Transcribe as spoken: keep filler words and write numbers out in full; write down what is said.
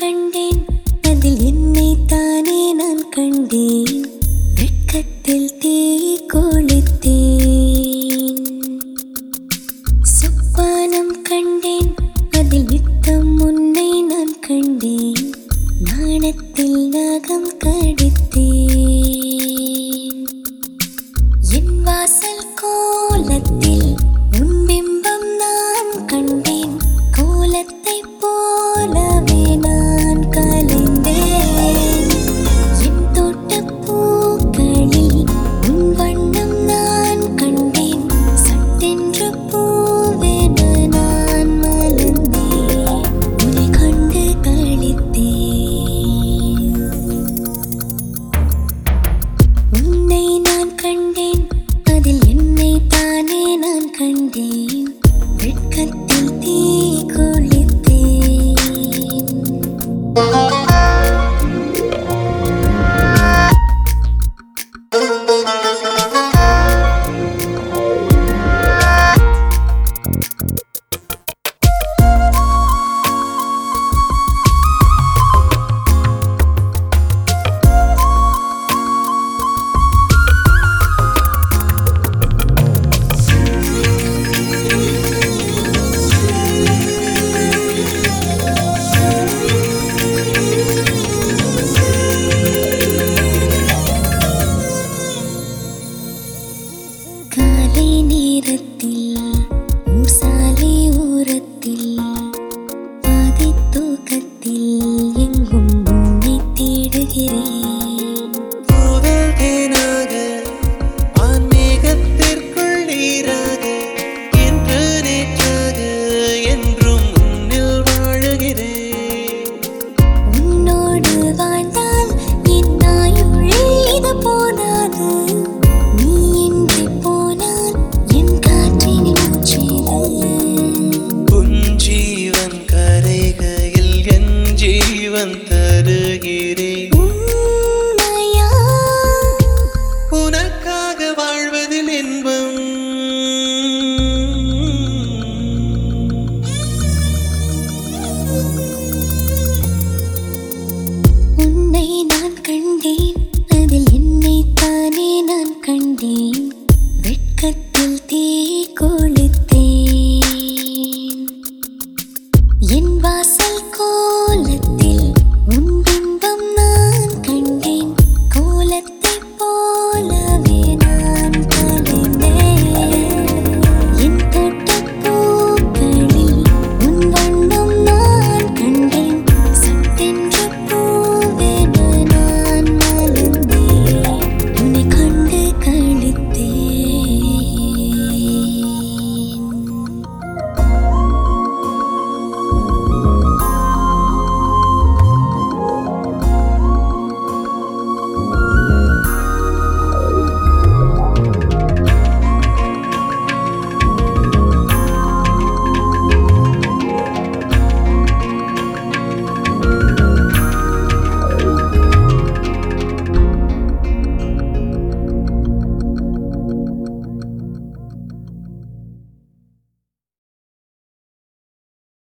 கண்டேன், அதில் என்னை தானே நான் கண்டேன். வெட்கத்தில் தீ கொளுத்தேன். சொப்பானம் கண்டேன், அதில் நித்தம் உன்னை நான் கண்டேன். நாணத்தில் நகம் கடித்தேன். என் வாசல் கோலத்தில் உன் பிம்பம் நான் கண்டேன். கோலத்தை போலவே நான் கலைந்தேன். என் தோட்டப் பூக்களில் உன் வண்ணம் நான் கண்டேன். சட்டென்ற பூவென நான் மலர்ந்தேன். உன்னை கண்டு களித்தேன். உன்னை நான் கண்டேன், அதில் என்னை தானே நான் கண்டேன். வெட்கத்தில் தீ கொளுத்தேன். காலை நேரத்தில் ஊர் சாலை ஓரத்தில் பாதி தூக்கத்தில் எங்கும் உன்னை தேடுகிறேன். முதல் தேனாக ஆன்மீகத்திற்குள் நீராக என்று நேற்றாக என்றும் உன்னில் வாழுகிறேன். உன்னோடு வாழ்ந்தால் என் ஆயுள் இது போதாது. நீ இன்றி போனால் என் காற்றின் மூச்சேது. உன் ஜீவன் கரைகையில் என் ஜீவன் தருகிறேன். உண்மையா உனக்காக வாழ்வதில் இன்பம். உன்னை நான் கண்டேன், அதில் என்னை தானே நான் கண்டேன்.